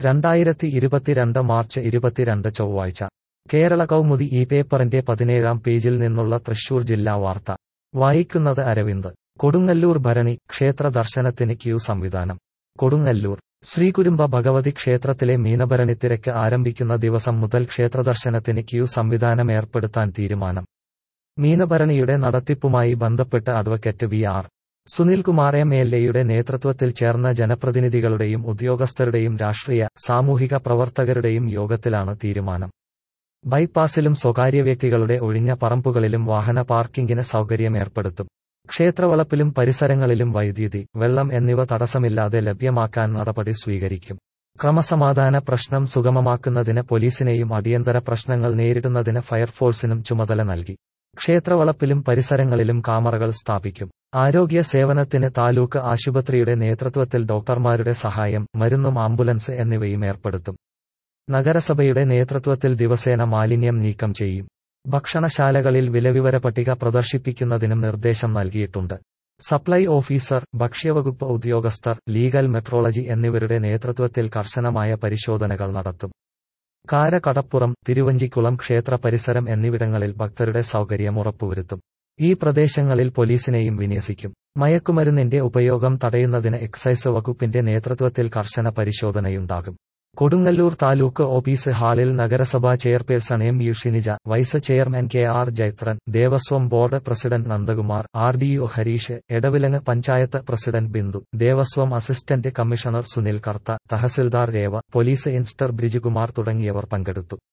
2022 March 22 ചൊവ്വാഴ്ച കേരള കൗമുദി ഈ പേപ്പറിന്റെ 17-ാം പേജിൽ നിന്നുള്ള തൃശൂർ ജില്ലാ വാർത്ത വായിക്കുന്നത് അരവിന്ദ്. കൊടുങ്ങല്ലൂർ ഭരണി ക്ഷേത്ര ദർശനത്തിന് ക്യൂ സംവിധാനം. കൊടുങ്ങല്ലൂർ ശ്രീകുരുംബ ഭഗവതി ക്ഷേത്രത്തിലെ മീനഭരണിത്തിരക്ക് ആരംഭിക്കുന്ന ദിവസം മുതൽ ക്ഷേത്രദർശനത്തിന് ക്യൂ സംവിധാനം ഏർപ്പെടുത്താൻ തീരുമാനം. മീനഭരണിയുടെ നടത്തിപ്പുമായി ബന്ധപ്പെട്ട് അഡ്വക്കേറ്റ് വി.ആർ. സുനിൽകുമാർ എം.എൽ.എയുടെ നേതൃത്വത്തിൽ ചേർന്ന ജനപ്രതിനിധികളുടെയും ഉദ്യോഗസ്ഥരുടെയും രാഷ്ട്രീയ, സാമൂഹിക പ്രവർത്തകരുടെയും യോഗത്തിലാണ് തീരുമാനം. ബൈപ്പാസിലും സ്വകാര്യ വ്യക്തികളുടെ ഒഴിഞ്ഞ പറമ്പുകളിലും വാഹന പാർക്കിംഗിന് സൗകര്യം ഏർപ്പെടുത്തും. ക്ഷേത്രവളപ്പിലും പരിസരങ്ങളിലും വൈദ്യുതി, വെള്ളം എന്നിവ തടസ്സമില്ലാതെ ലഭ്യമാക്കാൻ നടപടി സ്വീകരിക്കും. ക്രമസമാധാന പ്രശ്നം സുഗമമാക്കുന്നതിന് പോലീസിനെയും അടിയന്തര പ്രശ്നങ്ങൾ നേരിടുന്നതിന് ഫയർഫോഴ്സിനും ചുമതല നൽകി. ക്ഷേത്രവളപ്പിലും പരിസരങ്ങളിലും കാമറകൾ സ്ഥാപിക്കും. ആരോഗ്യ സേവനത്തിന് താലൂക്ക് ആശുപത്രിയുടെ നേതൃത്വത്തിൽ ഡോക്ടർമാരുടെ സഹായം, മരുന്നും ആംബുലൻസ് എന്നിവയും ഏർപ്പെടുത്തും. നഗരസഭയുടെ നേതൃത്വത്തിൽ ദിവസേന മാലിന്യം നീക്കം ചെയ്യും. ഭക്ഷണശാലകളിൽ വിലവിവര പട്ടിക പ്രദർശിപ്പിക്കുന്നതിനും നിർദ്ദേശം നൽകിയിട്ടുണ്ട്. സപ്ലൈ ഓഫീസർ, ഭക്ഷ്യവകുപ്പ് ഉദ്യോഗസ്ഥർ, ലീഗൽ മെട്രോളജി എന്നിവരുടെ നേതൃത്വത്തിൽ കർശനമായ പരിശോധനകൾ നടത്തും. കാര കടപ്പുറം, തിരുവഞ്ചിക്കുളം ക്ഷേത്ര പരിസരം എന്നിവിടങ്ങളിൽ ഭക്തരുടെ സൗകര്യം ഉറപ്പുവരുത്തും. ഈ പ്രദേശങ്ങളിൽ പോലീസിനെയും വിന്യസിക്കും. മയക്കുമരുന്നിന്റെ ഉപയോഗം തടയുന്നതിന് എക്സൈസ് വകുപ്പിന്റെ നേതൃത്വത്തിൽ കർശന പരിശോധനയുണ്ടാകും. കൊടുങ്ങല്ലൂർ താലൂക്ക് ഓഫീസ് ഹാളിൽ നഗരസഭാ chairperson M U. Shinija, vice chairman K R. Jaithran, Devaswom board president Nandakumar, RDO. Harish, Edavilangu panchayat president Bindu, Devaswom assistant commissioner Sunil Kartha, tahsildar Reva, police inspector Brijukumar തുടങ്ങിയവർ പങ്കെടുത്തു.